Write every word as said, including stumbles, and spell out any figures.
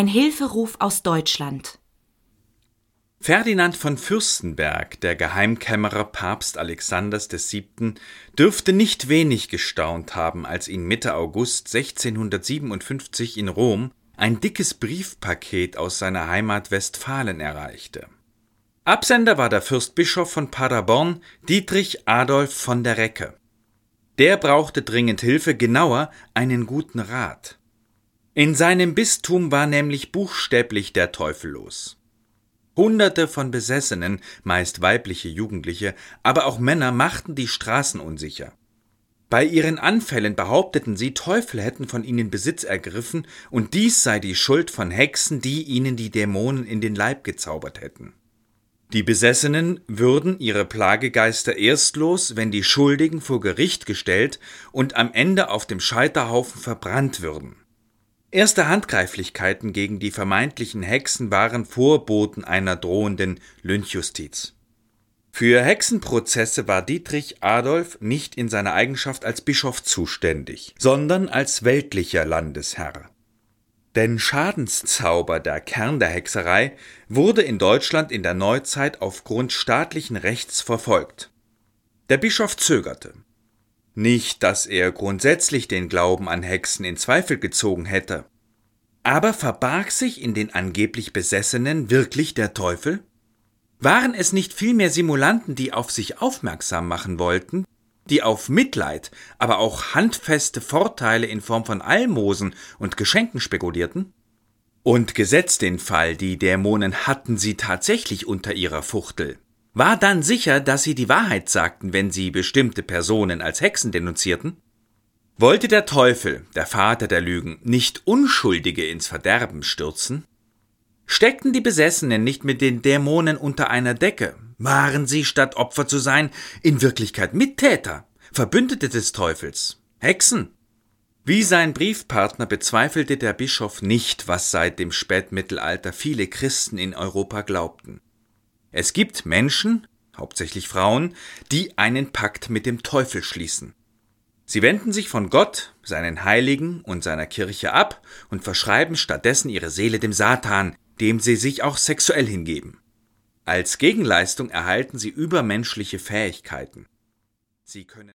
Ein Hilferuf aus Deutschland. Ferdinand von Fürstenberg, der Geheimkämmerer Papst Alexanders der Siebten, dürfte nicht wenig gestaunt haben, als ihn Mitte August sechzehnhundertsiebenundfünfzig in Rom ein dickes Briefpaket aus seiner Heimat Westfalen erreichte. Absender war der Fürstbischof von Paderborn, Dietrich Adolf von der Recke. Der brauchte dringend Hilfe, genauer einen guten Rat. In seinem Bistum war nämlich buchstäblich der Teufel los. Hunderte von Besessenen, meist weibliche Jugendliche, aber auch Männer machten die Straßen unsicher. Bei ihren Anfällen behaupteten sie, Teufel hätten von ihnen Besitz ergriffen und dies sei die Schuld von Hexen, die ihnen die Dämonen in den Leib gezaubert hätten. Die Besessenen würden ihre Plagegeister erst los, wenn die Schuldigen vor Gericht gestellt und am Ende auf dem Scheiterhaufen verbrannt würden. Erste Handgreiflichkeiten gegen die vermeintlichen Hexen waren Vorboten einer drohenden Lynchjustiz. Für Hexenprozesse war Dietrich Adolf nicht in seiner Eigenschaft als Bischof zuständig, sondern als weltlicher Landesherr. Denn Schadenszauber, der Kern der Hexerei, wurde in Deutschland in der Neuzeit aufgrund staatlichen Rechts verfolgt. Der Bischof zögerte. Nicht, dass er grundsätzlich den Glauben an Hexen in Zweifel gezogen hätte. Aber verbarg sich in den angeblich Besessenen wirklich der Teufel? Waren es nicht vielmehr Simulanten, die auf sich aufmerksam machen wollten, die auf Mitleid, aber auch handfeste Vorteile in Form von Almosen und Geschenken spekulierten? Und gesetzt den Fall, die Dämonen hatten sie tatsächlich unter ihrer Fuchtel. War dann sicher, dass sie die Wahrheit sagten, wenn sie bestimmte Personen als Hexen denunzierten? Wollte der Teufel, der Vater der Lügen, nicht Unschuldige ins Verderben stürzen? Steckten die Besessenen nicht mit den Dämonen unter einer Decke? Waren sie, statt Opfer zu sein, in Wirklichkeit Mittäter, Verbündete des Teufels, Hexen? Wie sein Briefpartner bezweifelte der Bischof nicht, was seit dem Spätmittelalter viele Christen in Europa glaubten. Es gibt Menschen, hauptsächlich Frauen, die einen Pakt mit dem Teufel schließen. Sie wenden sich von Gott, seinen Heiligen und seiner Kirche ab und verschreiben stattdessen ihre Seele dem Satan, dem sie sich auch sexuell hingeben. Als Gegenleistung erhalten sie übermenschliche Fähigkeiten. Sie können